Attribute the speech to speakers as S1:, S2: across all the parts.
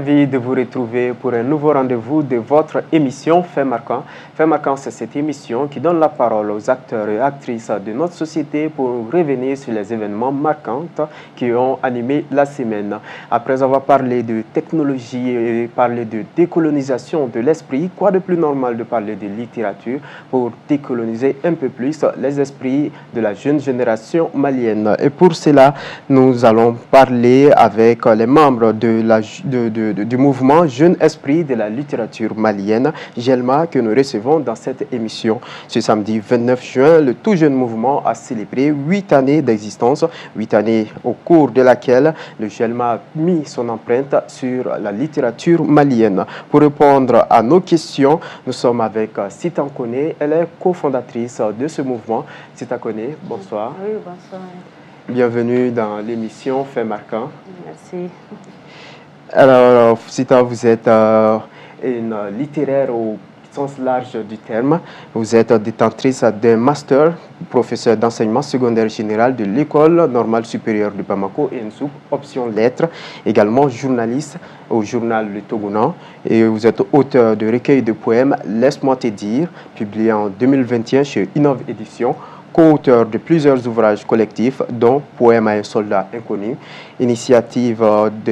S1: ravi de vous retrouver pour un nouveau rendez-vous de votre émission Fait marquant. Fait marquant, c'est cette émission qui donne la parole aux acteurs et actrices de notre société pour revenir sur les événements marquants qui ont animé la semaine. Après avoir parlé de technologie et parlé de décolonisation de l'esprit, quoi de plus normal de parler de littérature pour décoloniser un peu plus les esprits de la jeune génération malienne. Et pour cela, nous allons parler avec les membres du mouvement Jeune Esprit de la littérature malienne, GELMA, que nous recevons dans cette émission. Ce samedi 29 juin, le tout jeune mouvement a célébré 8 années d'existence, 8 années au cours de laquelle le GELMA a mis son empreinte sur la littérature malienne. Pour répondre à nos questions, nous sommes avec Sita Kone, elle est cofondatrice de ce mouvement. Sita Kone, bonsoir.
S2: Oui, bonsoir.
S1: Bienvenue dans l'émission Fait marquant.
S2: Merci.
S1: Alors, Sita, vous êtes une littéraire au sens large du terme. Vous êtes détentrice d'un master, professeur d'enseignement secondaire général de l'École normale supérieure de Bamako et une option lettres, également journaliste au journal Le Togounan. Et vous êtes auteur de recueil de poèmes Laisse-moi te dire, publié en 2021 chez Innov Éditions, co-auteur de plusieurs ouvrages collectifs, dont Poème à un soldat inconnu, initiative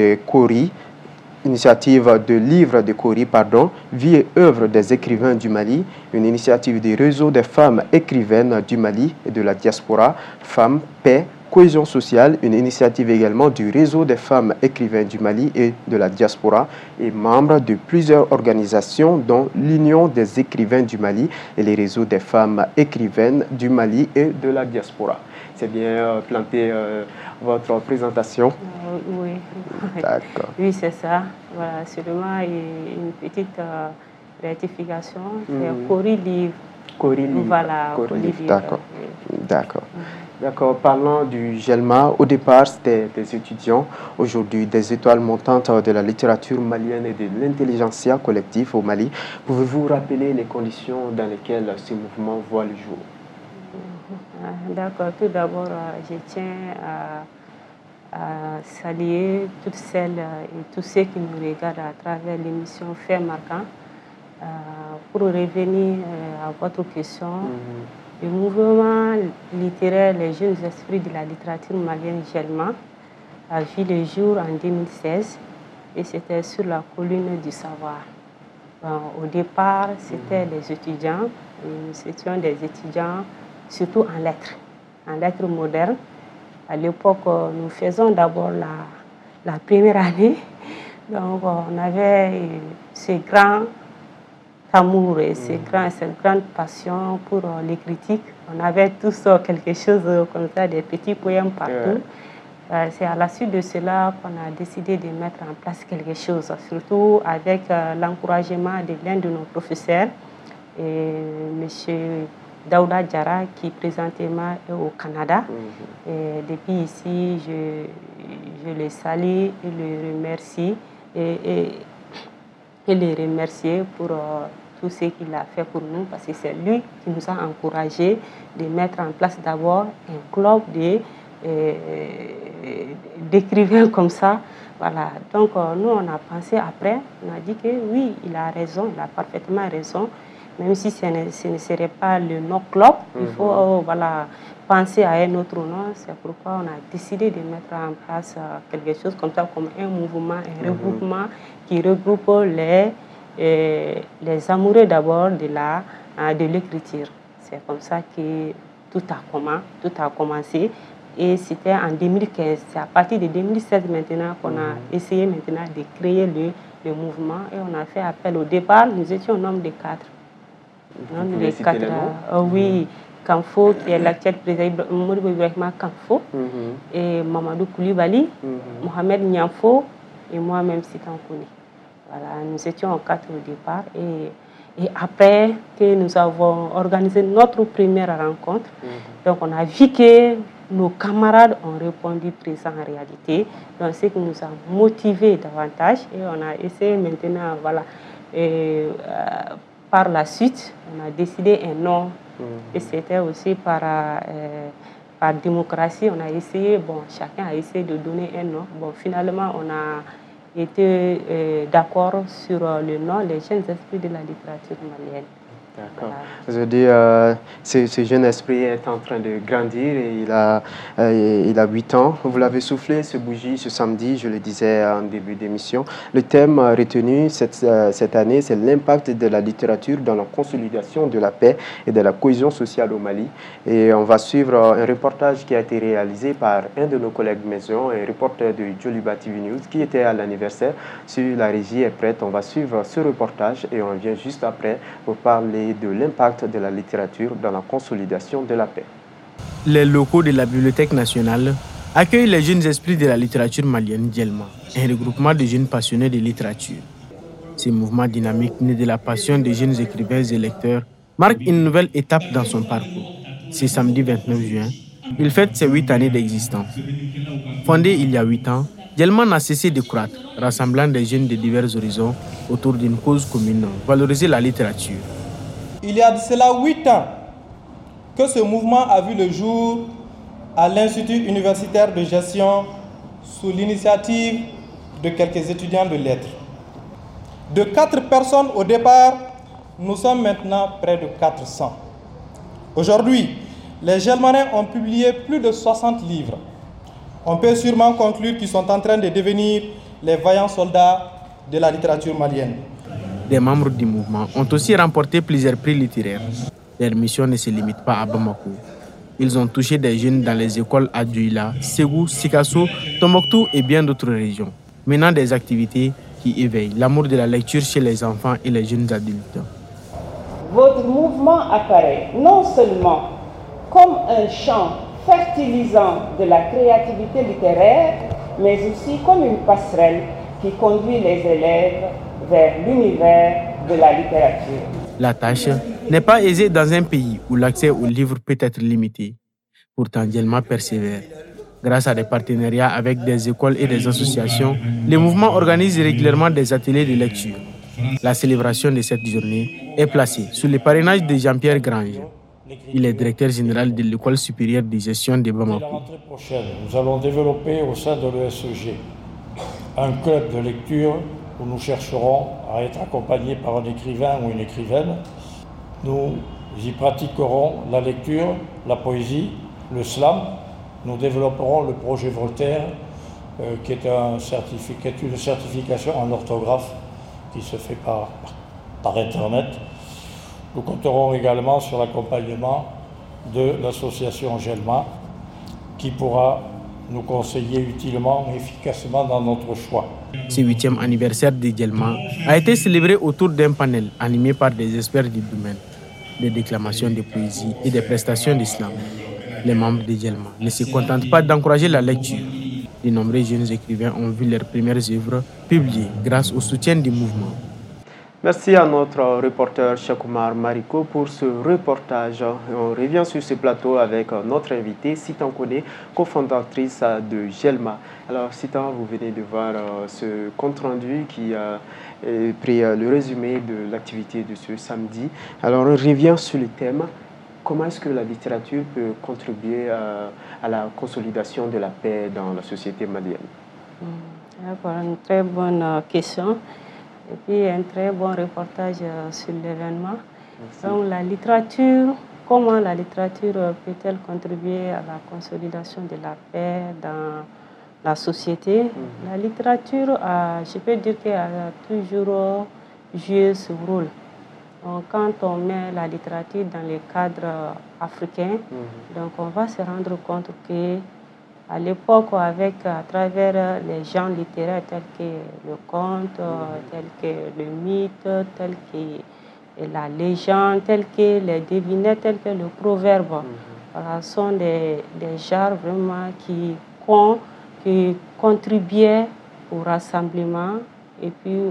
S1: de livre de Kori, Vie et œuvre des écrivains du Mali, une initiative du réseau des femmes écrivaines du Mali et de la diaspora, Femmes, Paix, Cohésion sociale, une initiative également du réseau des femmes écrivains du Mali et de la diaspora, et membre de plusieurs organisations dont l'Union des écrivains du Mali et les réseaux des femmes écrivaines du Mali et de la diaspora. C'est bien planté votre présentation?
S2: Oui.
S1: D'accord.
S2: Oui, c'est ça. Voilà, seulement une petite rectification. C'est Kori Livre.
S1: Kori Livre.
S2: Voilà,
S1: Kori Livre. D'accord.
S2: Oui.
S1: D'accord. D'accord. Parlant du GELMA, au départ, c'était des étudiants. Aujourd'hui, des étoiles montantes de la littérature malienne et de l'intelligentsia collective au Mali. Pouvez-vous rappeler les conditions dans lesquelles ce mouvement voit le jour?
S2: D'accord. Tout d'abord, je tiens à saluer toutes celles et tous ceux qui nous regardent à travers l'émission Fait marquant. Pour revenir à votre question, le mouvement littéraire Les Jeunes Esprits de la littérature malienne GELMA a vu le jour en 2016 et c'était sur la colline du savoir. Au départ, c'était les étudiants, nous étions des étudiants surtout en lettres modernes. À l'époque, nous faisons d'abord la première année, donc on avait ce grand amour et cette grande passion pour les critiques. On avait tous quelque chose comme ça, des petits poèmes partout. C'est à la suite de cela qu'on a décidé de mettre en place quelque chose, surtout avec l'encouragement de l'un de nos professeurs, M. Daouda Diarra, qui présentement est au Canada. Et depuis ici, je le salue et le remercie et le remercier pour tout ce qu'il a fait pour nous, parce que c'est lui qui nous a encouragés de mettre en place d'abord un club d'écrivains comme ça. Voilà. Donc nous, on a pensé après, on a dit que oui, il a raison, il a parfaitement raison. Même si ce ne serait pas le nom club, il faut penser à un autre nom. C'est pourquoi on a décidé de mettre en place quelque chose comme ça, comme un mouvement, un regroupement qui regroupe les amoureux d'abord de l'écriture. C'est comme ça que tout a commencé. Et c'était en 2015. C'est à partir de 2016 maintenant qu'on a essayé maintenant de créer le mouvement. Et on a fait appel au départ. Nous étions au nombre de 4. Les 4, oui, Kanfo, qui est l'actuel président Modibo Ibrahima Kanfo, et Mamadou Koulibaly, Mohamed Niamfo et moi-même Sita Kone. Voilà, nous étions en 4 au départ. Et après que nous avons organisé notre première rencontre, donc on a vu que nos camarades ont répondu présent en réalité. Donc c'est ce qui nous a motivés davantage. Et on a essayé maintenant, voilà. Par la suite, on a décidé un nom. Et c'était aussi par démocratie. On a essayé, chacun a essayé de donner un nom. Finalement, on a été d'accord sur le nom, les jeunes esprits de la littérature malienne.
S1: D'accord. Je dis, ce jeune esprit est en train de grandir et il a 8 ans. Vous l'avez soufflé, ce bougie, ce samedi, je le disais en début d'émission. Le thème retenu cette année, c'est l'impact de la littérature dans la consolidation de la paix et de la cohésion sociale au Mali. Et on va suivre un reportage qui a été réalisé par un de nos collègues maison, un reporter de Joliba TV News qui était à l'anniversaire. Si la régie est prête, on va suivre ce reportage et on revient juste après pour parler de l'impact de la littérature dans la consolidation de la paix.
S3: Les locaux de la Bibliothèque nationale accueillent les jeunes esprits de la littérature malienne Djelma, un regroupement de jeunes passionnés de littérature. Ce mouvement dynamique né de la passion des jeunes écrivains et lecteurs marque une nouvelle étape dans son parcours. C'est samedi 29 juin, il fête ses 8 années d'existence. Fondé il y a 8 ans, Djelma n'a cessé de croître, rassemblant des jeunes de divers horizons autour d'une cause commune, valoriser la littérature.
S4: Il y a de cela 8 ans que ce mouvement a vu le jour à l'Institut universitaire de gestion sous l'initiative de quelques étudiants de lettres. De 4 personnes au départ, nous sommes maintenant près de 400. Aujourd'hui, les Gelmanais ont publié plus de 60 livres. On peut sûrement conclure qu'ils sont en train de devenir les vaillants soldats de la littérature malienne.
S3: Des membres du mouvement ont aussi remporté plusieurs prix littéraires. Leur mission ne se limite pas à Bamako. Ils ont touché des jeunes dans les écoles à Douila, Ségou, Sikasso, Tombouctou et bien d'autres régions, menant des activités qui éveillent l'amour de la lecture chez les enfants et les jeunes adultes.
S5: Votre mouvement apparaît non seulement comme un champ fertilisant de la créativité littéraire, mais aussi comme une passerelle qui conduit les élèves vers l'univers de la littérature.
S3: La tâche n'est pas aisée dans un pays où l'accès aux livres peut être limité. Pourtant, Djelma persévère. Grâce à des partenariats avec des écoles et des associations, le mouvement organise régulièrement des ateliers de lecture. La célébration de cette journée est placée sous le parrainage de Jean-Pierre Grange. Il est directeur général de l'École supérieure de gestion de Bamako.
S6: La rentrée prochaine, nous allons développer au sein de l'ESEG un club de lecture où nous chercherons à être accompagnés par un écrivain ou une écrivaine. Nous y pratiquerons la lecture, la poésie, le slam. Nous développerons le projet Voltaire, qui est une certification en orthographe qui se fait par Internet. Nous compterons également sur l'accompagnement de l'association Gelma, qui pourra nous conseiller utilement et efficacement dans notre choix.
S3: Ce 8e anniversaire de Djelma a été célébré autour d'un panel animé par des experts du domaine, des déclamations de poésie et des prestations d'islam. Les membres de Djelma ne se contentent pas d'encourager la lecture. De nombreux jeunes écrivains ont vu leurs premières œuvres publiées grâce au soutien du mouvement.
S1: Merci à notre reporter Chakoumaar Mariko pour ce reportage. On revient sur ce plateau avec notre invitée, Sitan Kone, cofondatrice de Gelma. Alors Sitan, vous venez de voir ce compte-rendu qui a pris le résumé de l'activité de ce samedi. Alors on revient sur le thème. Comment est-ce que la littérature peut contribuer à la consolidation de la paix dans la société malienne?
S2: D'accord, une très bonne question. Et puis un très bon reportage sur l'événement. Donc la littérature, comment la littérature peut-elle contribuer à la consolidation de la paix dans la société? La littérature, je peux dire qu'elle a toujours joué ce rôle. Donc, quand on met la littérature dans les cadres africains, donc on va se rendre compte que à l'époque, à travers les genres littéraires tels que le conte, tels que le mythe, tels que la légende, tels que les devinettes, tels que le proverbe, voilà, sont des genres vraiment qui contribuaient au rassemblement et puis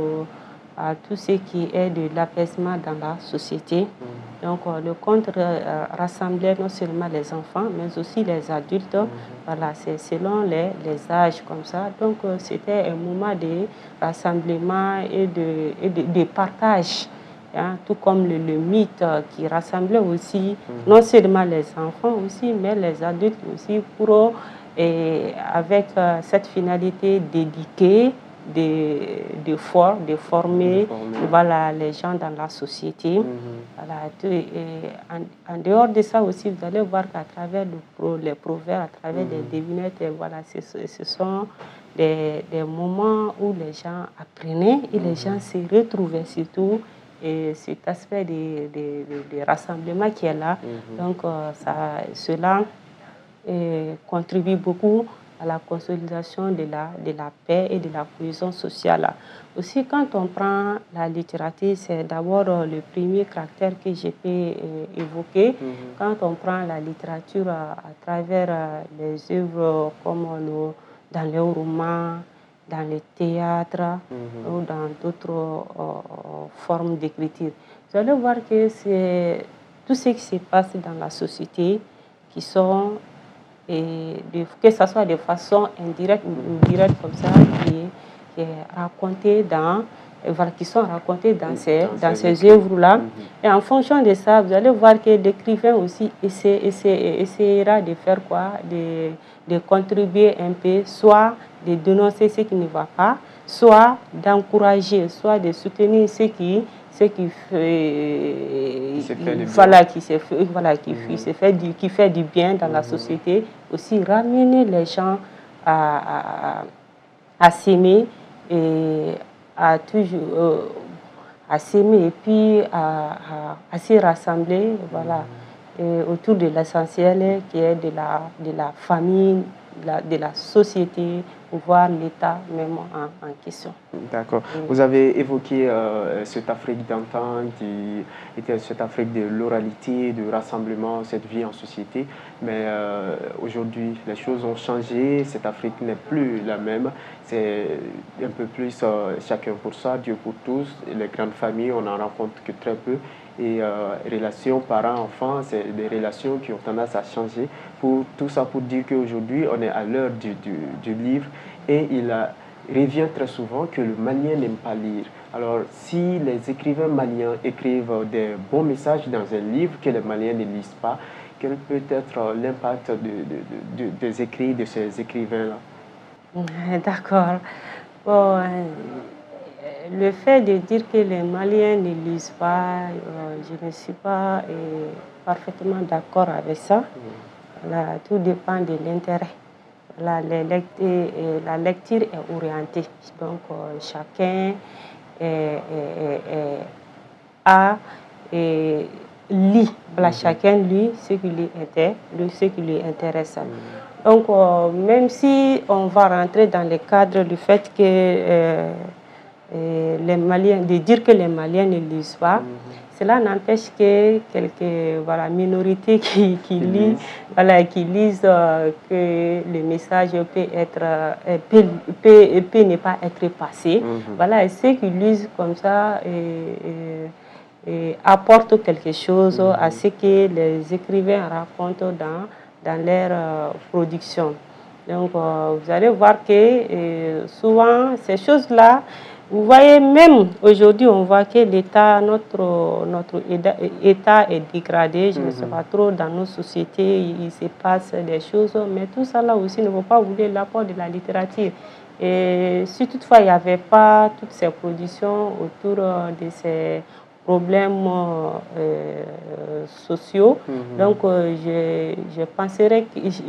S2: à tout ce qui est de l'apaisement dans la société. Donc le conte rassemblait non seulement les enfants, mais aussi les adultes. Voilà, c'est selon les âges comme ça. Donc c'était un moment de rassemblement et de partage. Hein, tout comme le mythe qui rassemblait aussi non seulement les enfants aussi, mais les adultes aussi, avec cette finalité d'éduquer de former voilà, les gens dans la société. Voilà, en dehors de ça aussi, vous allez voir qu'à travers les proverbes, à travers les devinettes, voilà, ce sont des moments où les gens apprenaient et les gens se retrouvaient surtout. Et cet aspect de rassemblement qui est là, donc cela contribue beaucoup à la consolidation de la paix et de la cohésion sociale. Aussi, quand on prend la littérature, c'est d'abord le premier caractère que j'ai pu évoquer. Quand on prend la littérature à travers les œuvres comme dans les romans, dans le théâtre ou dans d'autres formes d'écriture, vous allez voir que c'est tout ce qui se passe dans la société qui sont que ce soit de façon indirecte ou directe comme ça, qui est raconté qui sont racontés dans ces œuvres-là. Et en fonction de ça, vous allez voir que l'écrivain aussi essaiera de faire quoi? De contribuer un peu, soit de dénoncer ce qui ne va pas, soit d'encourager, soit de soutenir ce qui fait du bien dans la société. Aussi ramener les gens à s'aimer et à s'aimer et puis à se rassembler, voilà, autour de l'essentiel qui est de la famille, de la société, voire l'État même en question.
S1: D'accord. Vous avez évoqué cette Afrique d'antan qui était cette Afrique de l'oralité, de rassemblement, cette vie en société. Mais aujourd'hui, les choses ont changé. Cette Afrique n'est plus la même. C'est un peu plus chacun pour soi, Dieu pour tous. Les grandes familles, on n'en rencontre que très peu. Et relations parents-enfants, c'est des relations qui ont tendance à changer. Pour tout ça, pour dire qu'aujourd'hui, on est à l'heure du livre et il revient très souvent que le Malien n'aime pas lire. Alors, si les écrivains maliens écrivent des bons messages dans un livre que les Maliens ne lisent pas, quel peut être l'impact des écrits de ces écrivains-là?
S2: D'accord. Bon, le fait de dire que les Maliens ne lisent pas, je ne suis pas parfaitement d'accord avec ça. Là, tout dépend de l'intérêt. La lecture est orientée. Donc, chacun lit. Voilà, chacun lit ce qui lui intéresse. Donc, même si on va rentrer dans le cadre du fait que les Maliens, de dire que les Maliens ne lisent pas, cela n'empêche que quelques minorités qui lisent, que le message peut ne pas être passé. Voilà, et ceux qui lisent comme ça apportent quelque chose à ce que les écrivains racontent dans leur production. Donc, vous allez voir que souvent, ces choses-là, vous voyez, même aujourd'hui, on voit que notre État est dégradé. Je ne sais pas trop, dans nos sociétés, il se passe des choses. Mais tout ça là aussi ne vaut pas oublier l'apport de la littérature. Et si toutefois, il n'y avait pas toutes ces productions autour de ces problèmes sociaux, donc je penserais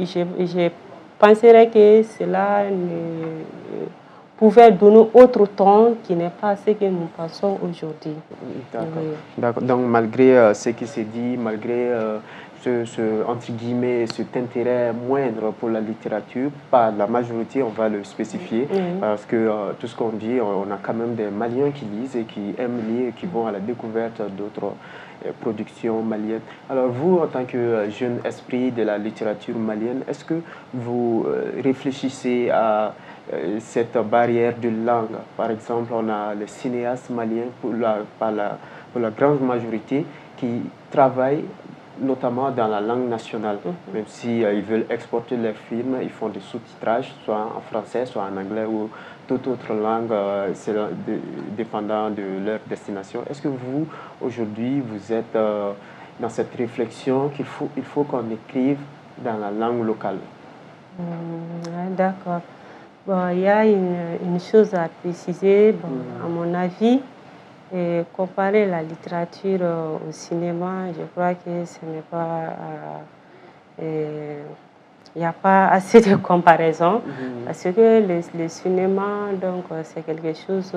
S2: que cela pouvait donner autre ton qui n'est pas ce que nous pensons aujourd'hui.
S1: D'accord. Donc malgré ce qui s'est dit, malgré entre guillemets, cet intérêt moindre pour la littérature, pas la majorité, on va le spécifier, parce que tout ce qu'on dit, on a quand même des Maliens qui lisent et qui aiment lire et qui vont à la découverte d'autres productions maliennes. Alors vous, en tant que jeune esprit de la littérature malienne, est-ce que vous réfléchissez à cette barrière de langue? Par exemple, on a les cinéastes maliens pour la grande majorité qui travaillent notamment dans la langue nationale, même si ils veulent exporter leurs films, ils font des sous-titrages, soit en français, soit en anglais ou toute autre langue, dépendant de leur destination. Est-ce que vous, aujourd'hui, vous êtes dans cette réflexion qu'il faut qu'on écrive dans la langue locale?
S2: D'accord. Bon, il y a une chose à préciser, bon, à mon avis, et comparer la littérature au cinéma, je crois que ce n'est pas... il n'y a pas assez de comparaison parce que le cinéma, donc, c'est quelque chose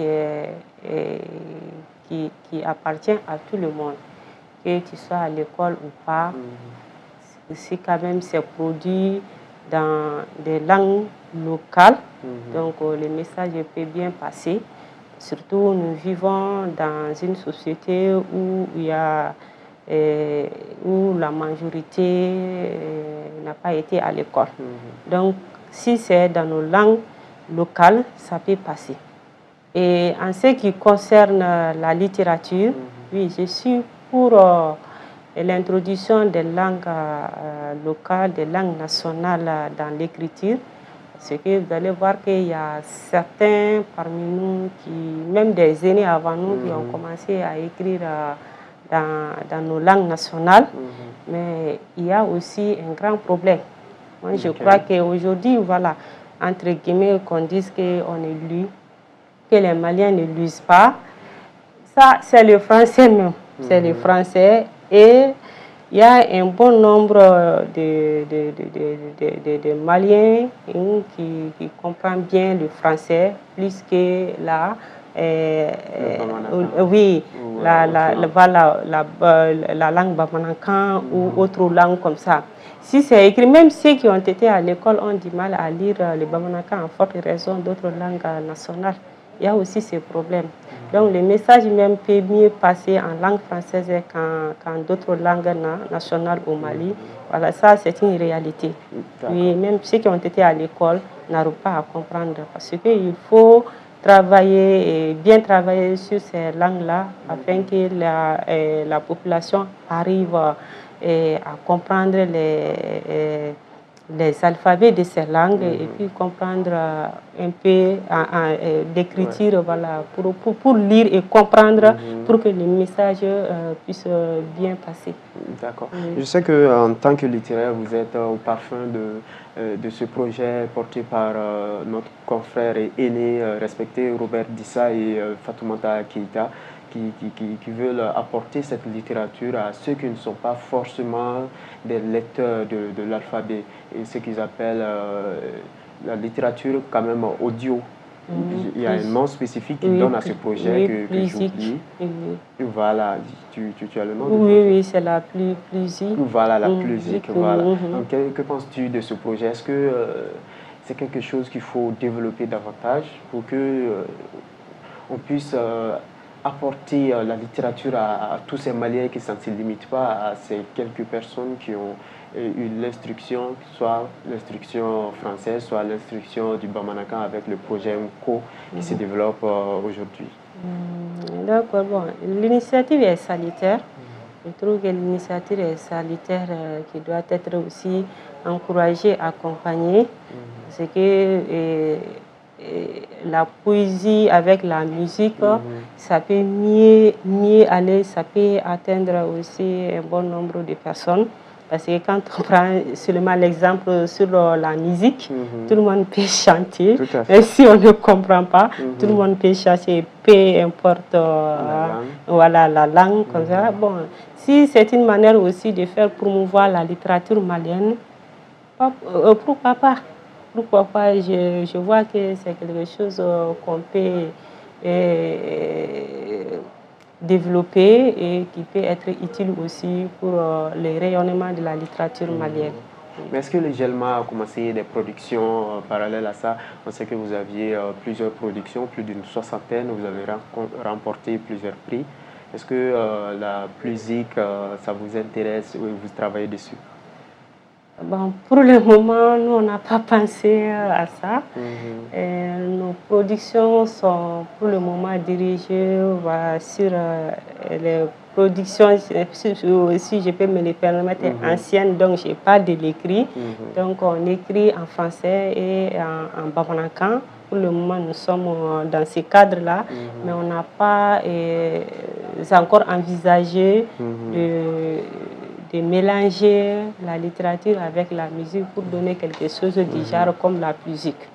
S2: qui appartient à tout le monde, que tu sois à l'école ou pas. Si quand même c'est produit dans des langues locales, donc le message peut bien passer. Surtout, nous vivons dans une société où il y a où la majorité n'a pas été à l'école. Donc, si c'est dans nos langues locales, ça peut passer. Et en ce qui concerne la littérature, oui, je suis pour l'introduction des langues locales, des langues nationales dans l'écriture. Parce que vous allez voir qu'il y a certains parmi nous, même des aînés avant nous, qui ont commencé à écrire dans nos langues nationales. Mais il y a aussi un grand problème. Moi, je crois qu'aujourd'hui, voilà, entre guillemets, qu'on dise qu'on est lu, que les Maliens ne lisent pas, ça, c'est le français même. C'est le français. Et il y a un bon nombre de Maliens qui comprennent bien le français, plus que la langue bamanankan ou autre langue comme ça. Si c'est écrit, même ceux qui ont été à l'école ont du mal à lire le bamanankan en forte raison d'autres langues nationales. Il y a aussi ces problèmes. Donc le message même peut mieux passer en langue française qu'en d'autres langues nationales au Mali. Voilà, ça c'est une réalité. Oui, même ceux qui ont été à l'école n'arrivent pas à comprendre parce qu'il faut travailler et bien travailler sur ces langues-là afin que la population arrive à comprendre les alphabets de ces langues et puis comprendre un peu l'écriture, voilà, pour lire et comprendre pour que le message puisse bien passer.
S1: D'accord. Je sais qu'en tant que littéraire, vous êtes au parfum de ce projet porté par notre confrère et aîné respecté Robert Dissa et Fatoumata Keïta, qui veulent apporter cette littérature à ceux qui ne sont pas forcément des lecteurs de l'alphabet et ce qu'ils appellent la littérature quand même audio. Il y a un nom spécifique qui donne à ce projet que j'oublie. Voilà, tu as le nom de
S2: Oui, c'est la plusique.
S1: Voilà, la plusique. Voilà. Donc, que penses-tu de ce projet? Est-ce que c'est quelque chose qu'il faut développer davantage pour que on puisse apporter la littérature à tous ces Maliens qui ne se limitent pas à ces quelques personnes qui ont eu l'instruction, soit l'instruction française, soit l'instruction du Bamanankan avec le projet UNCO qui se développe aujourd'hui?
S2: D'accord, bon, l'initiative est salutaire. Je trouve que l'initiative est salutaire qui doit être aussi encouragée, accompagnée. Parce que la poésie avec la musique, ça peut mieux aller, ça peut atteindre aussi un bon nombre de personnes. Parce que quand on prend seulement l'exemple sur la musique, tout le monde peut chanter. Et si on ne comprend pas, tout le monde peut chanter, peu importe voilà, la langue. Comme ça. Bon, si c'est une manière aussi de faire promouvoir la littérature malienne, pourquoi pas? Pourquoi pas? Je vois que c'est quelque chose qu'on peut développer et qui peut être utile aussi pour le rayonnement de la littérature malienne.
S1: Mais est-ce que le GELMA a commencé des productions parallèles à ça? On sait que vous aviez plusieurs productions, plus d'une soixantaine, vous avez remporté plusieurs prix. Est-ce que la musique, ça vous intéresse ou vous travaillez dessus?
S2: Bon, pour le moment, nous, on n'a pas pensé à ça. Nos productions sont pour le moment dirigées sur les productions, si je peux me le permettre, anciennes, donc je n'ai pas de l'écrit. Donc on écrit en français et en bamanankan. Pour le moment, nous sommes dans ces cadres-là, mais on n'a pas encore envisagé de mélanger la littérature avec la musique pour donner quelque chose du genre comme la musique.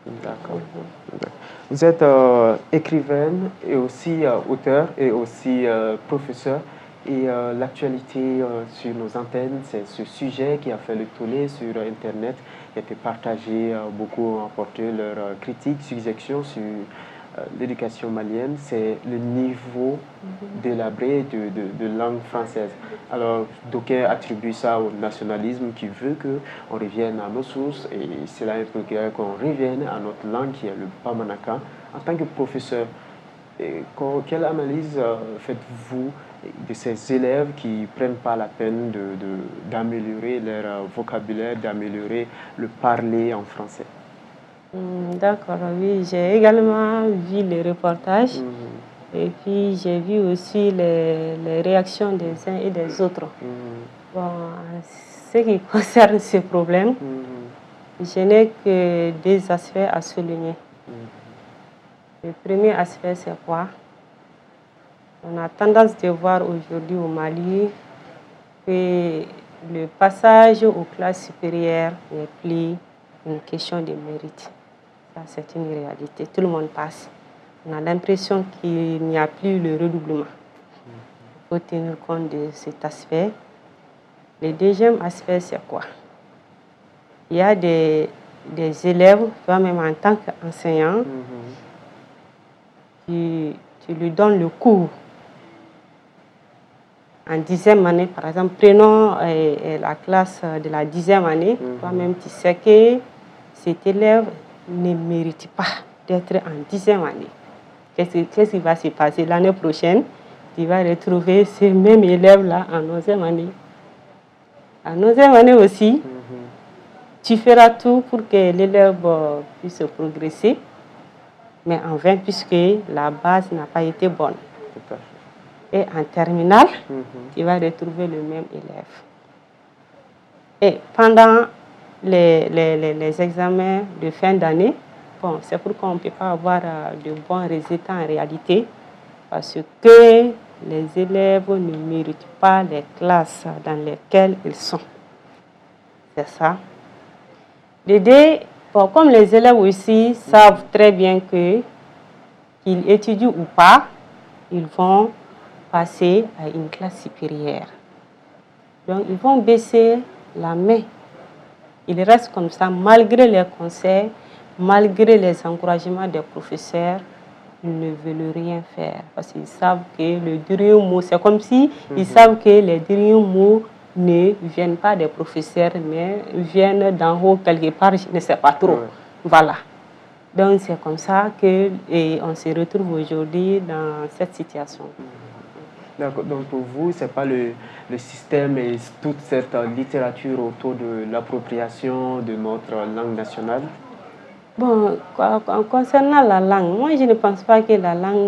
S1: D'accord. Vous êtes écrivaine et aussi auteur et aussi professeur. Et l'actualité sur nos antennes, c'est ce sujet qui a fait le tollé sur Internet, qui a été partagé, beaucoup ont apporté leurs critiques, suggestions sur l'éducation malienne, c'est le niveau délabré de langue française. Alors, d'aucuns attribuent ça au nationalisme qui veut qu'on revienne à nos sources et c'est là un peu qu'on revienne à notre langue qui est le Bamanankan. En tant que professeur, quelle analyse faites-vous de ces élèves qui ne prennent pas la peine d'améliorer leur vocabulaire, d'améliorer le parler en français?
S2: D'accord, oui, j'ai également vu les reportages et puis j'ai vu aussi les réactions des uns et des autres. Bon, en ce qui concerne ce problème, je n'ai que deux aspects à souligner. Le premier aspect, c'est quoi? On a tendance de voir aujourd'hui au Mali que le passage aux classes supérieures n'est plus une question de mérite. Ça, c'est une réalité. Tout le monde passe. On a l'impression qu'il n'y a plus le redoublement. Il faut tenir compte de cet aspect. Le deuxième aspect, c'est quoi? Il y a des élèves, toi-même en tant qu'enseignant, tu lui donnes le cours. En 10e année, par exemple, prenons la classe de la 10e année, toi-même tu sais que cet élève ne mérite pas d'être en 10e année. Qu'est-ce qui va se passer l'année prochaine? Tu vas retrouver ces mêmes élèves-là en 11e année. En 11e année aussi, tu feras tout pour que l'élève puisse progresser, mais en vain puisque la base n'a pas été bonne. Et en terminale, tu vas retrouver le même élève. Et pendant les examens de fin d'année, bon, c'est pourquoi on ne peut pas avoir de bons résultats en réalité, parce que les élèves ne méritent pas les classes dans lesquelles ils sont. C'est ça. L'idée, bon, comme les élèves aussi savent très bien qu'ils étudient ou pas, ils vont passer à une classe supérieure. Donc, ils vont baisser la main. Ils restent comme ça, malgré les conseils, malgré les encouragements des professeurs, ils ne veulent rien faire. Parce qu'ils savent que le dernier mot, c'est comme si ils savent que les derniers mots ne viennent pas des professeurs, mais viennent d'en haut quelque part, je ne sais pas trop. Voilà. Donc, c'est comme ça qu'on se retrouve aujourd'hui dans cette situation.
S1: D'accord. Donc pour vous, ce n'est pas le système et toute cette littérature autour de l'appropriation de notre langue nationale?
S2: Bon, concernant la langue, moi je ne pense pas que la langue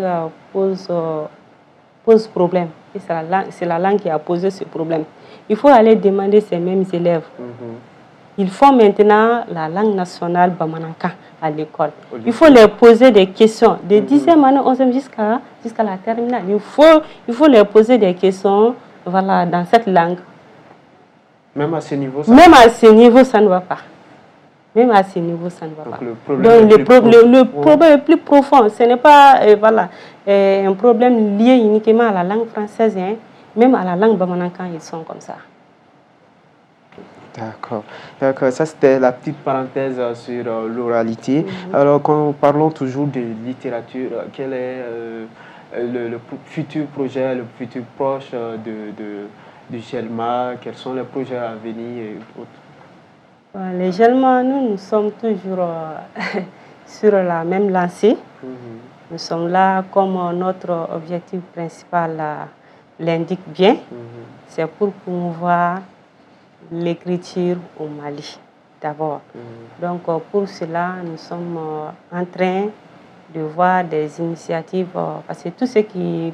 S2: pose problème. C'est la langue qui a posé ce problème. Il faut aller demander ces mêmes élèves. Ils font maintenant la langue nationale Bamanankan à l'école. Il faut leur poser des questions. De 10e année, 11e jusqu'à la terminale. Il faut leur poser des questions, voilà, dans cette langue.
S1: Même à ce niveau,
S2: ça ne va pas. Même à ce niveau, ça ne va pas.
S1: Le problème
S2: est plus profond. Ce n'est pas un problème lié uniquement à la langue française. Hein. Même à la langue Bamanankan, ils sont comme ça.
S1: D'accord. Ça, c'était la petite parenthèse sur l'oralité. Alors, quand parlons toujours de littérature, quel est le futur projet, le futur proche du GELMA? Quels sont les projets à venir et autres?
S2: Les GELMA, nous sommes toujours sur la même lancée. Nous sommes là comme notre objectif principal l'indique bien. C'est pour promouvoir l'écriture au Mali, d'abord. Donc, pour cela, nous sommes en train de voir des initiatives, parce que tout ce qui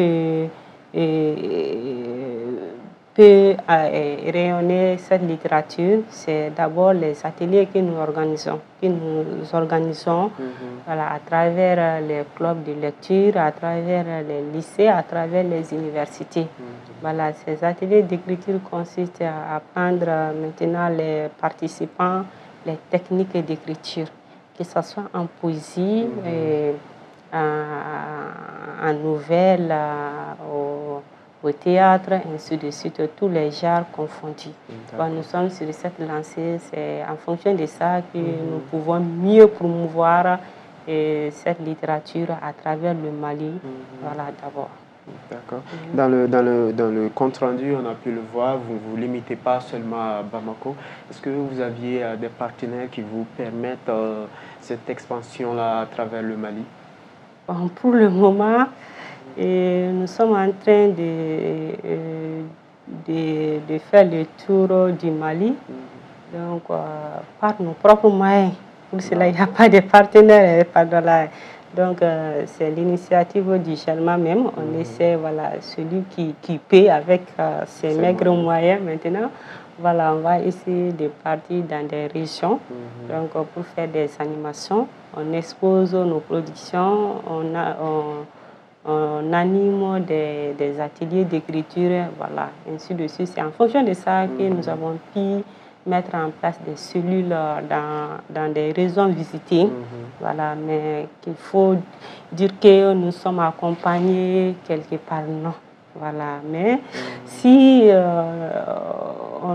S2: peut rayonner cette littérature, c'est d'abord les ateliers que nous organisons. Voilà, à travers les clubs de lecture, à travers les lycées, à travers les universités. Voilà, ces ateliers d'écriture consistent à apprendre maintenant les participants les techniques d'écriture. que ce soit en poésie, en nouvelles, au théâtre, ainsi de suite, tous les genres confondus. Bon, nous sommes sur cette lancée, c'est en fonction de ça que nous pouvons mieux promouvoir cette littérature à travers le Mali, voilà d'abord.
S1: D'accord. Dans le compte rendu, on a pu le voir, vous ne vous limitez pas seulement à Bamako. Est-ce que vous aviez des partenaires qui vous permettent cette expansion-là à travers le Mali?
S2: Bon, pour le moment, nous sommes en train de faire le tour du Mali, donc par nos propres moyens. Pour cela, il n'y a pas de partenaires. Donc, c'est l'initiative du GELMA même. On essaie, voilà, celui qui paie avec ses maigres moyens maintenant. Voilà, on va essayer de partir dans des régions donc, pour faire des animations. On expose nos productions, on anime des ateliers d'écriture, voilà, ainsi de suite. C'est en fonction de ça que nous avons pu mettre en place des cellules dans des régions visitées. Voilà, mais qu'il faut dire que nous sommes accompagnés quelque part, non. Voilà, mais si on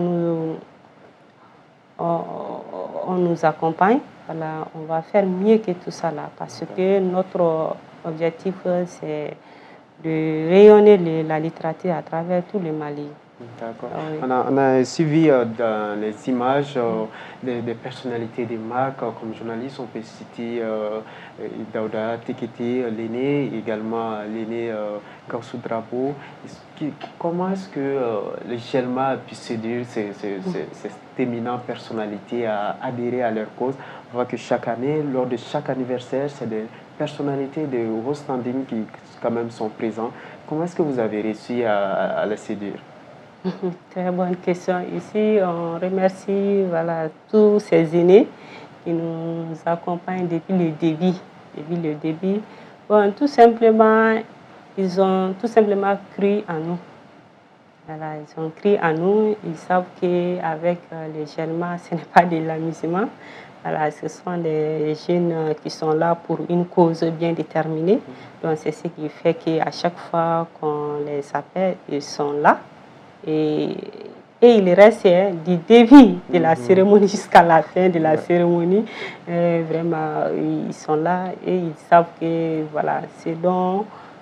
S2: nous accompagne, voilà, on va faire mieux que tout ça là, parce que notre objectif, c'est de rayonner la littérature à travers tout le Mali.
S1: D'accord. On a suivi dans les images des personnalités des marques. Comme journaliste, on peut citer Daouda Tekete, l'aîné, également l'aîné Gaoussou Drabo. Comment est-ce que le GELMA a pu séduire ces éminentes personnalités à adhérer à leur cause? On voit que chaque année, lors de chaque anniversaire, c'est des personnalités de haut standing qui quand même sont présents. Comment est-ce que vous avez réussi à les séduire?
S2: Très bonne question. Ici, on remercie tous ces aînés qui nous accompagnent depuis le début. Bon, tout simplement, ils ont tout simplement cru en nous. Voilà, ils ont cru en nous. Ils savent qu'avec les GELMA, ce n'est pas de l'amusement. Voilà, ce sont des jeunes qui sont là pour une cause bien déterminée. Donc, c'est ce qui fait qu'à chaque fois qu'on les appelle, ils sont là. Et il reste du début de la cérémonie jusqu'à la fin de la cérémonie. Vraiment, ils sont là et ils savent que voilà, c'est dont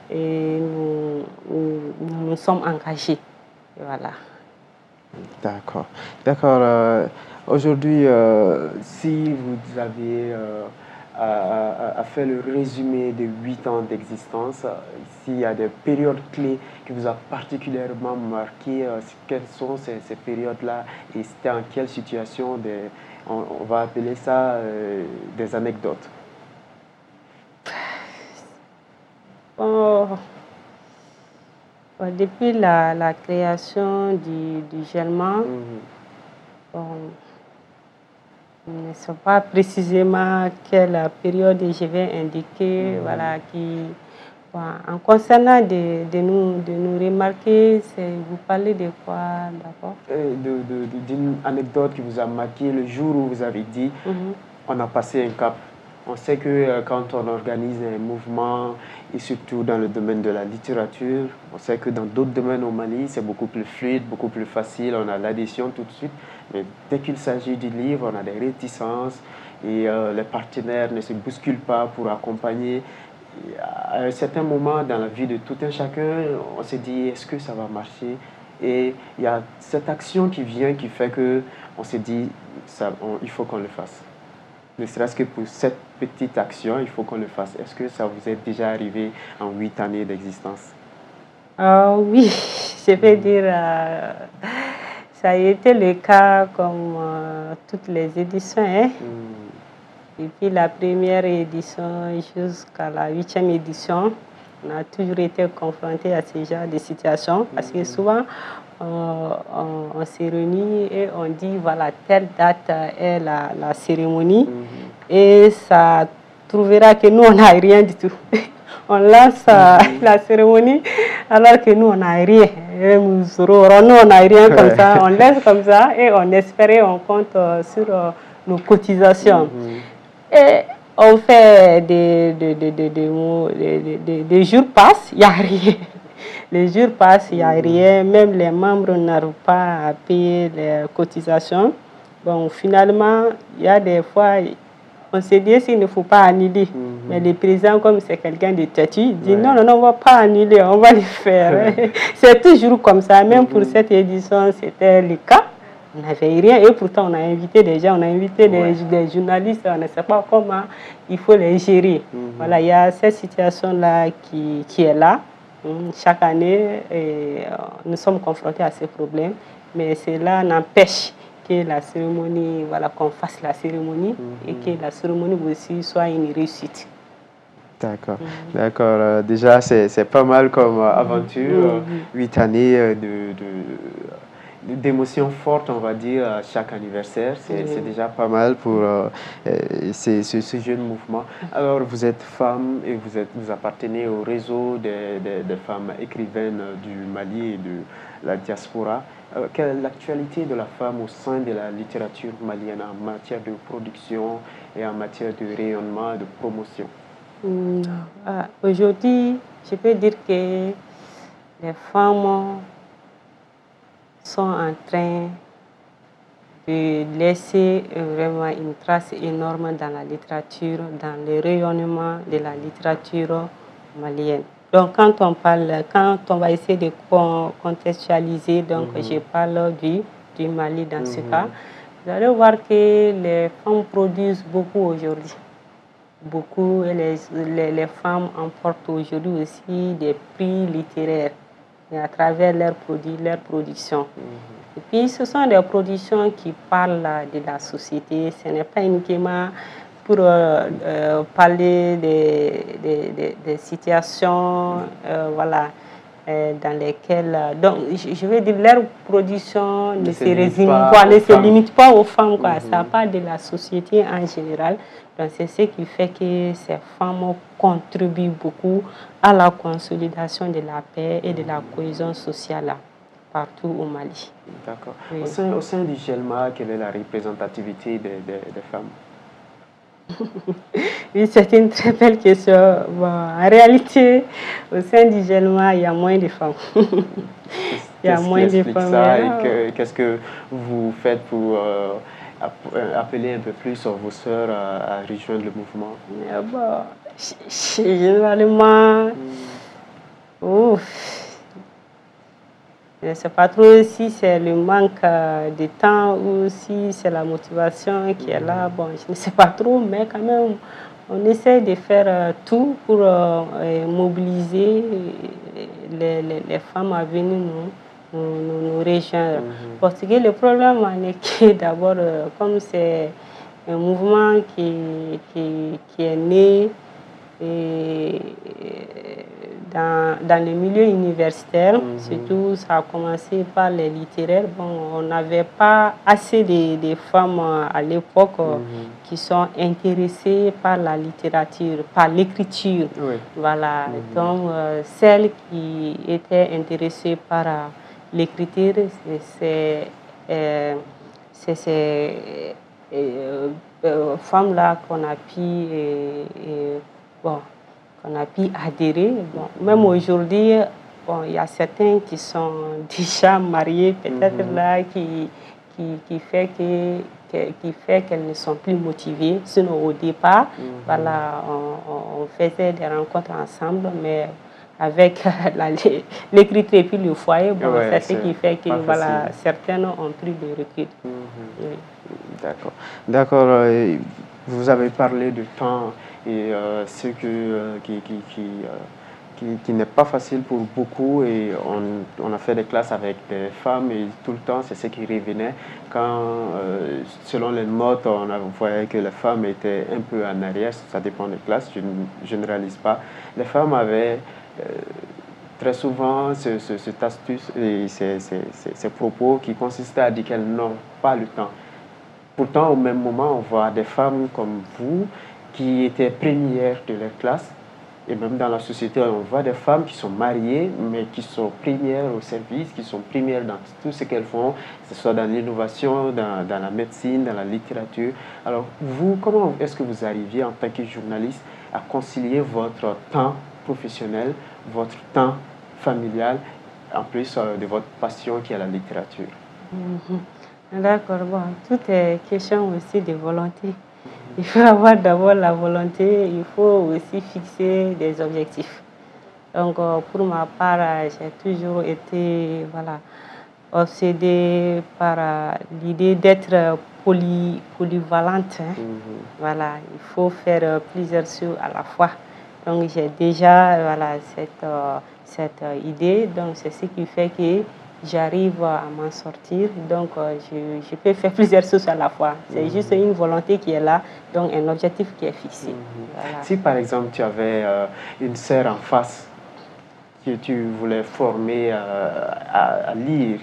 S2: nous sommes engagés. Et voilà.
S1: D'accord. D'accord. Aujourd'hui, si vous aviez à faire le résumé de 8 ans d'existence, s'il y a des périodes clés qui vous ont particulièrement marqué, quelles sont ces périodes-là et c'était en quelle situation, on va appeler ça des anecdotes?
S2: Depuis la création du GELMA, je ne sais pas précisément quelle période je vais indiquer. Voilà, en concernant de nous remarquer, vous parlez de quoi d'abord?
S1: D'une anecdote qui vous a marqué le jour où vous avez dit on a passé un cap. On sait que quand on organise un mouvement, et surtout dans le domaine de la littérature, on sait que dans d'autres domaines au Mali, c'est beaucoup plus fluide, beaucoup plus facile, on a l'adhésion tout de suite. Mais dès qu'il s'agit du livre, on a des réticences et les partenaires ne se bousculent pas pour accompagner. Et à un certain moment dans la vie de tout un chacun, on s'est dit, est-ce que ça va marcher? Et il y a cette action qui vient, qui fait qu'on s'est dit, il faut qu'on le fasse. Ne serait-ce que pour cette petite action, il faut qu'on le fasse. Est-ce que ça vous est déjà arrivé en 8 années d'existence?
S2: Oui, je vais dire, ça a été le cas comme toutes les éditions. Hein? Depuis la première édition jusqu'à la 8e édition, on a toujours été confronté à ce genre de situation parce que souvent, on se réunit et on dit voilà, telle date est la cérémonie et ça trouvera que nous, on n'a rien du tout. On lance la cérémonie alors que nous, on n'a rien. Et nous, on n'a rien comme ça. On laisse comme ça et on espère et on compte sur nos cotisations. Et on fait des jours passent, il n'y a rien. Les jours passent, il n'y a rien. Même les membres n'arrivent pas à payer les cotisations. Bon, finalement, il y a des fois, on s'est dit qu'il ne faut pas annuler. Mais le président, comme c'est quelqu'un de têtu, il dit non, on ne va pas annuler, on va le faire. C'est toujours comme ça. Même pour cette édition, c'était le cas. On n'avait rien et pourtant on a invité des gens, on a invité des journalistes, on ne sait pas comment il faut les gérer. Voilà, il y a cette situation-là qui est là. Chaque année, nous sommes confrontés à ces problèmes, mais cela n'empêche que la cérémonie, voilà, qu'on fasse la cérémonie et que la cérémonie aussi soit une réussite.
S1: D'accord, d'accord. Déjà, c'est pas mal comme aventure. 8 années d'émotions fortes, on va dire, à chaque anniversaire. C'est déjà pas mal pour ce jeune mouvement. Alors, vous êtes femme et vous appartenez au réseau des femmes écrivaines du Mali et de la diaspora. Quelle est l'actualité de la femme au sein de la littérature malienne en matière de production et en matière de rayonnement et de promotion?
S2: Aujourd'hui, je peux dire que les femmes sont en train de laisser vraiment une trace énorme dans la littérature, dans le rayonnement de la littérature malienne. Donc quand on va essayer de contextualiser, donc je parle du Mali dans ce cas, vous allez voir que les femmes produisent beaucoup aujourd'hui. Beaucoup, et les femmes emportent aujourd'hui aussi des prix littéraires à travers leurs produits, leurs productions. Et puis ce sont des productions qui parlent de la société, ce n'est pas uniquement pour parler des situations voilà, dans lesquelles... donc, je veux dire, leur production ne se limite pas aux femmes. Quoi. Ça parle de la société en général. Donc, c'est ce qui fait que ces femmes contribuent beaucoup à la consolidation de la paix et de la cohésion sociale partout au Mali.
S1: D'accord. Oui. Au sein du GELMA, quelle est la représentativité des femmes?
S2: Oui, c'est une très belle question. Bon, en réalité, au sein du GELMA, il y a moins de femmes.
S1: Il y a moins de femmes. Ça et qu'est-ce que vous faites pour appeler un peu plus vos sœurs à rejoindre le mouvement?
S2: Généralement, je ne sais pas trop si c'est le manque de temps ou si c'est la motivation qui est là. Bon, je ne sais pas trop, mais quand même, on essaie de faire tout pour mobiliser les femmes à venir nous rejoindre. Parce que le problème en est que d'abord, comme c'est un mouvement qui est né dans le milieu universitaire, surtout ça a commencé par les littéraires. Bon, on n'avait pas assez de femmes à l'époque qui sont intéressées par la littérature, par l'écriture. Voilà. Donc, celles qui étaient intéressées par l'écriture, c'est ces femmes-là qu'on a pu adhérer. Bon, même aujourd'hui, il y a certains qui sont déjà mariés, peut-être là, qui fait qu'elles ne sont plus motivées. Sinon, au départ, voilà, on faisait des rencontres ensemble, mais avec l'écriture et puis le foyer, bon, c'est ce qui fait que voilà, certaines ont pris des recul.
S1: D'accord. D'accord. Vous avez parlé du temps et ce qui n'est pas facile pour beaucoup, et on a fait des classes avec des femmes et tout le temps c'est ce qui revenait quand selon les notes on voyait que les femmes étaient un peu en arrière. Ça dépend des classes, je ne généralise pas. Les femmes avaient très souvent cette astuce et ces propos qui consistaient à dire qu'elles n'ont pas le temps. Pourtant, au même moment, on voit des femmes comme vous qui étaient premières de leur classe Et même dans la société, on voit des femmes qui sont mariées, mais qui sont premières au service, qui sont premières dans tout ce qu'elles font, que ce soit dans l'innovation, dans la médecine, dans la littérature. Alors, vous, comment est-ce que vous arriviez en tant que journaliste à concilier votre temps professionnel, votre temps familial, en plus de votre passion qui est la littérature?
S2: D'accord, bon, tout est question aussi de volonté. Il faut avoir d'abord la volonté, il faut aussi fixer des objectifs. Donc, pour ma part, j'ai toujours été obsédée par l'idée d'être polyvalente. Voilà, il faut faire plusieurs choses à la fois. Donc, j'ai déjà cette idée. Donc, c'est ce qui fait que j'arrive à m'en sortir. Donc, je peux faire plusieurs choses à la fois. C'est juste une volonté qui est là, donc un objectif qui est fixé. Voilà.
S1: Si, par exemple, tu avais une sœur en face que tu voulais former à lire,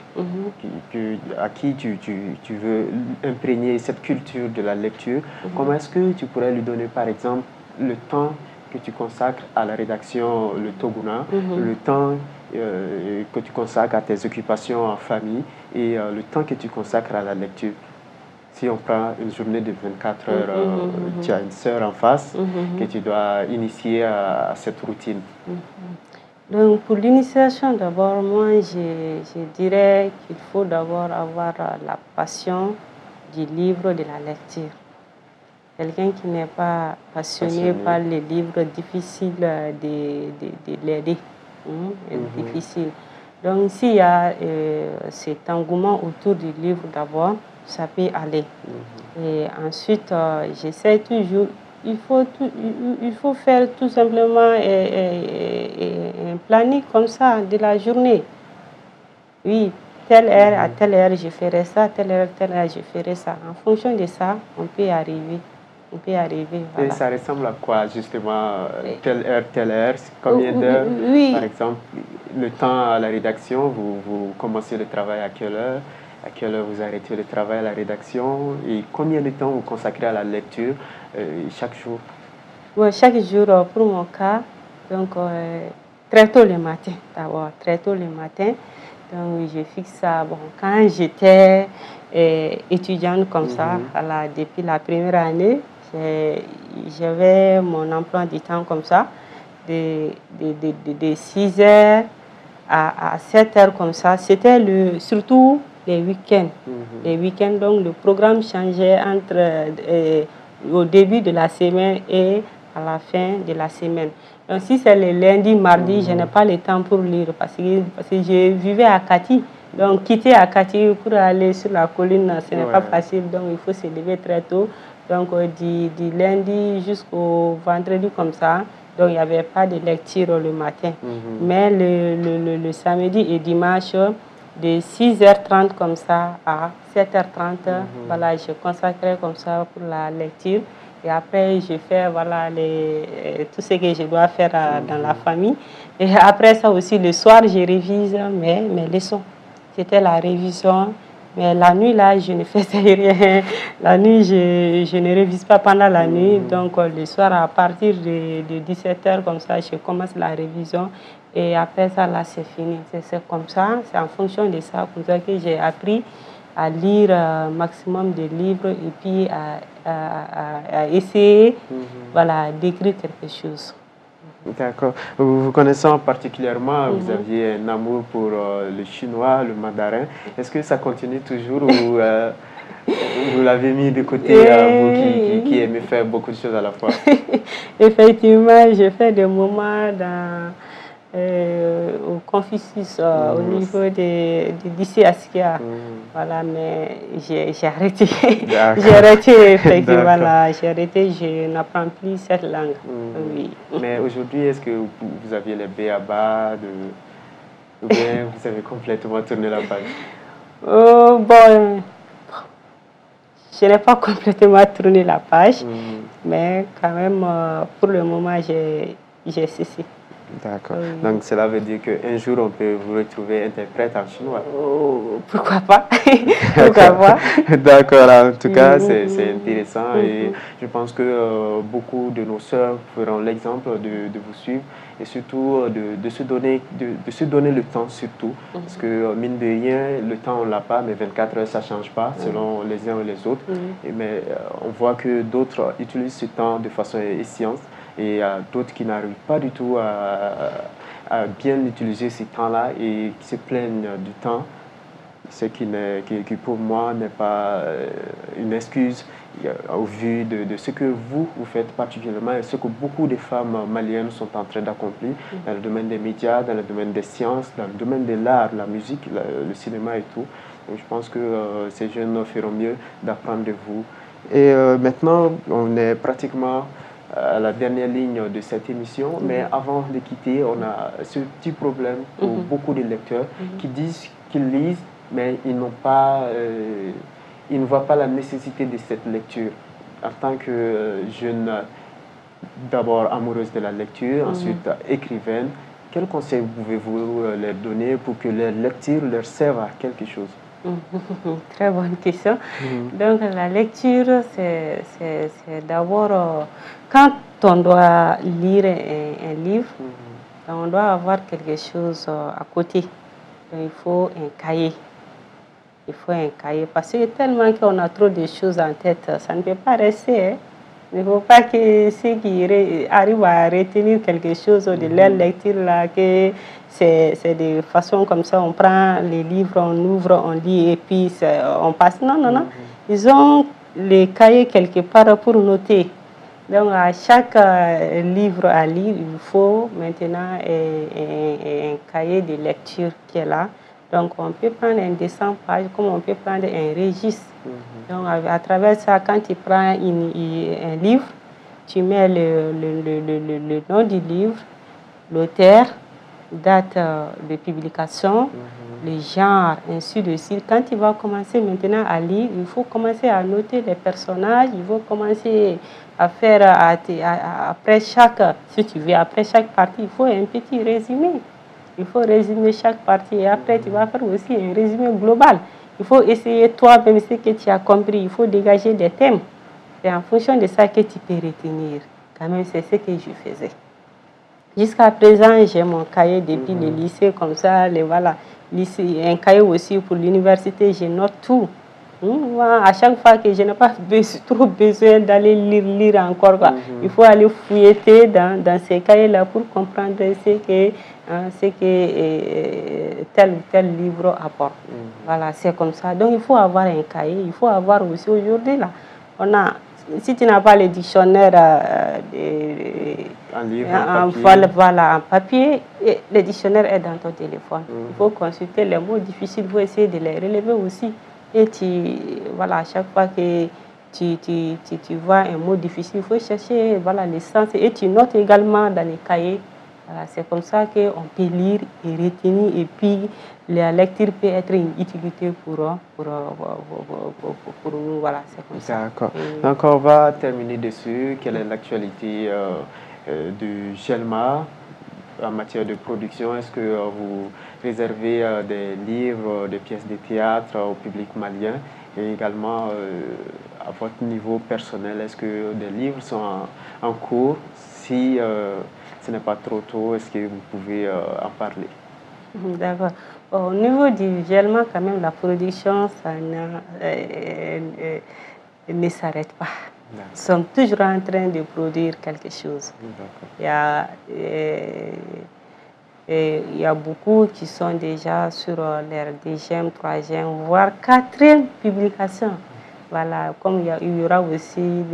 S1: à qui tu veux imprégner cette culture de la lecture, comment est-ce que tu pourrais lui donner, par exemple, le temps que tu consacres à la rédaction, le Toguna, le temps que tu consacres à tes occupations en famille et le temps que tu consacres à la lecture? Si on prend une journée de 24 heures, tu as une sœur en face que tu dois initier à cette routine.
S2: Donc, pour l'initiation, d'abord, moi, je dirais qu'il faut d'abord avoir la passion du livre, de la lecture. Quelqu'un qui n'est pas passionné par les livres, difficile de l'aider. Difficile. Donc, s'il y a cet engouement autour du livre d'abord, ça peut aller. Et ensuite, j'essaie toujours, il faut faire tout simplement un planning comme ça de la journée. Oui, telle heure à telle heure, je ferai ça, telle heure, je ferai ça. En fonction de ça, on peut arriver. Voilà.
S1: Et ça ressemble à quoi, justement, telle heure, combien d'heures? Par exemple, le temps à la rédaction, vous commencez le travail à quelle heure vous arrêtez le travail à la rédaction, et combien de temps vous consacrez à la lecture chaque jour?
S2: Chaque jour, pour mon cas, donc très tôt le matin, d'abord, très tôt le matin. Donc, je fixe ça. Bon, quand j'étais étudiante comme ça, depuis la première année, j'avais mon emploi du temps comme ça, de 6 heures à 7 heures comme ça. C'était surtout les week-ends. Les week-ends, donc le programme changeait au début de la semaine et à la fin de la semaine. Donc si c'est le lundi, mardi, je n'ai pas le temps pour lire parce que je vivais à Kati. Donc quitter à Kati pour aller sur la colline, ce n'est pas facile. Donc il faut se lever très tôt. Donc du lundi jusqu'au vendredi comme ça. Donc il n'y avait pas de lecture le matin. Mais le samedi et dimanche, de 6h30 comme ça à 7h30, voilà, je consacrais comme ça pour la lecture. Et après, je fais tout ce que je dois faire dans la famille. Et après ça aussi, le soir, je révise mes leçons. C'était la révision. Mais la nuit, là, je ne faisais rien. La nuit, je ne révise pas pendant la nuit. Donc, le soir, à partir de 17h, comme ça, je commence la révision. Et après ça, là, c'est fini. C'est comme ça, c'est en fonction de ça, comme ça que j'ai appris à lire un maximum de livres et puis à essayer d'écrire quelque chose.
S1: D'accord. Vous connaissant particulièrement, vous aviez un amour pour le chinois, le mandarin. Est-ce que ça continue toujours ou vous l'avez mis de côté, vous qui aimez faire beaucoup de choses à la fois?
S2: Effectivement, j'ai fait des moments au Confucius, au niveau de lycée Askia. Voilà, mais j'ai arrêté. J'ai arrêté, effectivement. J'ai arrêté, je n'apprends plus cette langue. Oui.
S1: Mais aujourd'hui, est-ce que vous aviez les b.a.-ba ou bien vous avez complètement tourné la page?
S2: Bon, je n'ai pas complètement tourné la page, mais quand même, pour le moment, j'ai cessé.
S1: D'accord.
S2: Oui.
S1: Donc cela veut dire qu'un jour on peut vous retrouver interprète en chinois.
S2: Pourquoi pas? Pourquoi pas?
S1: D'accord, en tout cas c'est intéressant et je pense que beaucoup de nos sœurs feront l'exemple de vous suivre et surtout de se donner le temps surtout parce que mine de rien le temps on l'a pas mais 24 heures ça change pas selon les uns et les autres mais on voit que d'autres utilisent ce temps de façon efficiente et d'autres qui n'arrivent pas du tout à bien utiliser ce temps-là et qui se plaignent du temps, ce qui pour moi n'est pas une excuse au vu de ce que vous faites particulièrement et ce que beaucoup de femmes maliennes sont en train d'accomplir dans le domaine des médias, dans le domaine des sciences, dans le domaine de l'art, la musique, le cinéma et tout. Donc je pense que ces jeunes feront mieux d'apprendre de vous. Et maintenant, on est pratiquement à la dernière ligne de cette émission, mais avant de quitter, on a ce petit problème pour beaucoup de lecteurs qui disent qu'ils lisent, mais ils ne voient pas la nécessité de cette lecture. En tant que jeune, d'abord amoureuse de la lecture, ensuite écrivaine, quels conseils pouvez-vous leur donner pour que leur lecture leur serve à quelque chose?
S2: Très bonne question. Donc la lecture, c'est d'abord, quand on doit lire un livre, on doit avoir quelque chose à côté. Donc, il faut un cahier. Il faut un cahier parce que tellement qu'on a trop de choses en tête, ça ne peut pas rester. Hein. Il ne faut pas que ceux qui arrivent à retenir quelque chose de leur lecture, là, que c'est de façon comme ça, on prend les livres, on ouvre, on lit et puis on passe. Non, non, non. Ils ont les cahiers quelque part pour noter. Donc, à chaque livre à lire, il faut maintenant un cahier de lecture qui est là. Donc, on peut prendre un 200 pages comme on peut prendre un registre. Donc, à travers ça, quand tu prends un livre, tu mets le nom du livre, l'auteur, date de publication, le genre, ainsi de suite. Quand tu vas commencer maintenant à lire, il faut commencer à noter les personnages, il faut commencer à faire, après chaque partie, il faut un petit résumé. Il faut résumer chaque partie et après tu vas faire aussi un résumé global. Il faut essayer toi-même ce que tu as compris. Il faut dégager des thèmes. C'est en fonction de ça que tu peux retenir. Quand même, c'est ce que je faisais. Jusqu'à présent, j'ai mon cahier depuis le lycée, comme ça, voilà. Un cahier aussi pour l'université, je note tout. À chaque fois que je n'ai pas trop besoin d'aller lire encore, quoi. Il faut aller fouilleter dans ces cahiers-là pour comprendre ce que tel ou tel livre apporte. Voilà, c'est comme ça. Donc, il faut avoir un cahier. Il faut avoir aussi aujourd'hui, là, si tu n'as pas le dictionnaire en papier, le dictionnaire est dans ton téléphone. Il faut consulter les mots difficiles, il faut essayer de les relever aussi. Et voilà, à chaque fois que tu vois un mot difficile, il faut chercher le sens et tu notes également dans les cahiers. Voilà, c'est comme ça qu'on peut lire et retenir et puis la lecture peut être une utilité pour nous. Voilà, c'est comme ça.
S1: D'accord. Donc on va terminer dessus. Quelle est l'actualité du GELMA en matière de production? Est-ce que vous réservez des livres, des pièces de théâtre au public malien? Et également, à votre niveau personnel, est-ce que des livres sont en cours? Si ce n'est pas trop tôt, est-ce que vous pouvez en parler?
S2: D'accord. Au niveau du GELMA, quand même, la production, ne s'arrête pas. Nous sommes toujours en train de produire quelque chose. Il y a beaucoup qui sont déjà sur leur deuxième, troisième, voire quatrième publication. Voilà, comme il y aura aussi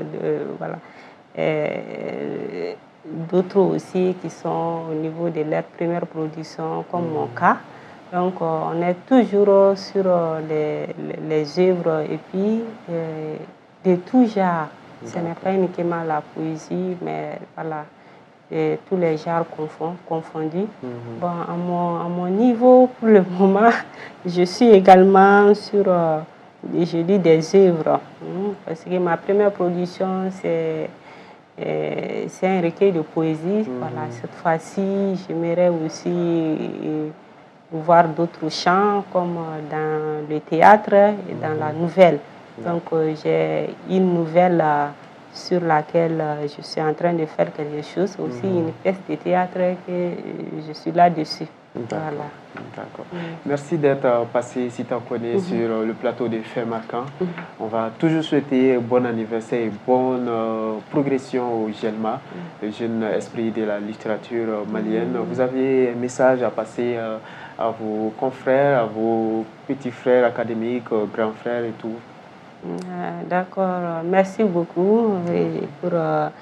S2: d'autres aussi qui sont au niveau de leur première production, comme mon cas. Donc, on est toujours sur les œuvres et puis de tout genre. Ce n'est pas uniquement la poésie, mais voilà, tous les genres confondus. Bon, à mon niveau, pour le moment, je suis également sur, je lis des œuvres. Parce que ma première production, c'est c'est un recueil de poésie. Voilà, cette fois-ci, j'aimerais aussi voir d'autres chants comme dans le théâtre et dans la nouvelle. Donc j'ai une nouvelle sur laquelle je suis en train de faire quelque chose. Aussi une pièce de théâtre que je suis là-dessus. Voilà.
S1: D'accord. Merci d'être passé Sitankone sur le plateau de Faits Marquants. On va toujours souhaiter bon anniversaire et bonne progression au GELMA, le jeune esprit de la littérature malienne. Vous avez un message à passer à vos confrères, à vos petits frères académiques, grands frères et tout?
S2: D'accord. Merci beaucoup pour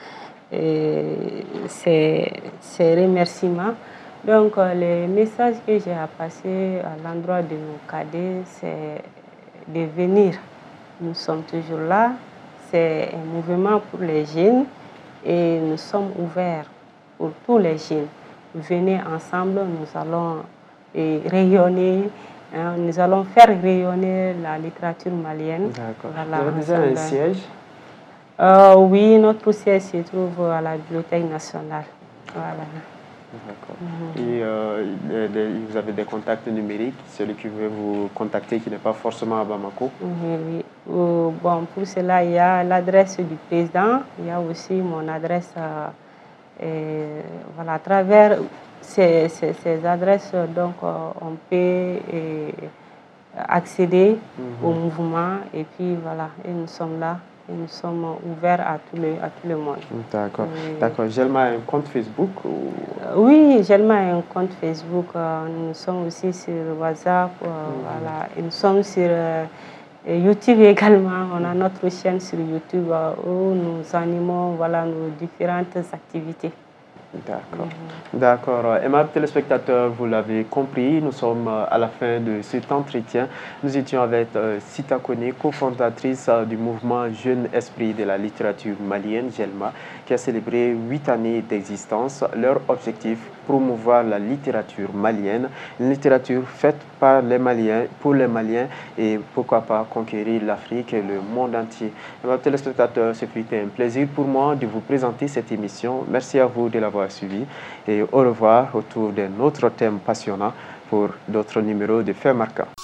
S2: ces remerciements. Donc, le message que j'ai à passer à l'endroit de nos cadets, c'est de venir. Nous sommes toujours là. C'est un mouvement pour les jeunes et nous sommes ouverts pour tous les jeunes. Venez ensemble, nous allons rayonner, nous allons faire rayonner la littérature malienne.
S1: D'accord.
S2: Voilà,
S1: vous avez déjà un siège?
S2: Oui, notre siège se trouve à la Bibliothèque nationale. Voilà.
S1: D'accord. Et vous avez des contacts numériques, celui qui veut vous contacter, qui n'est pas forcément à Bamako?
S2: Oui. Bon, pour cela, il y a l'adresse du président, il y a aussi mon adresse. Voilà, à travers ces adresses, donc, on peut accéder au mouvement et puis voilà, et nous sommes là. Et nous sommes ouverts à tout le monde.
S1: D'accord. D'accord. GELMA a un compte Facebook
S2: Oui, GELMA a un compte Facebook. Nous sommes aussi sur WhatsApp. Voilà. Et nous sommes sur YouTube également. On a notre chaîne sur YouTube où nous animons nos différentes activités.
S1: D'accord. D'accord. Aimables téléspectateurs, vous l'avez compris, nous sommes à la fin de cet entretien. Nous étions avec Sitankone, cofondatrice du mouvement Jeune Esprit de la littérature malienne, GELMA, qui a célébré 8 années d'existence. Leur objectif, promouvoir la littérature malienne, une littérature faite par les Maliens, pour les Maliens et pourquoi pas conquérir l'Afrique et le monde entier. Aimables téléspectateurs, ce fut un plaisir pour moi de vous présenter cette émission. Merci à vous de l'avoir suivi et au revoir autour d'un autre thème passionnant pour d'autres numéros de Faits Marquants.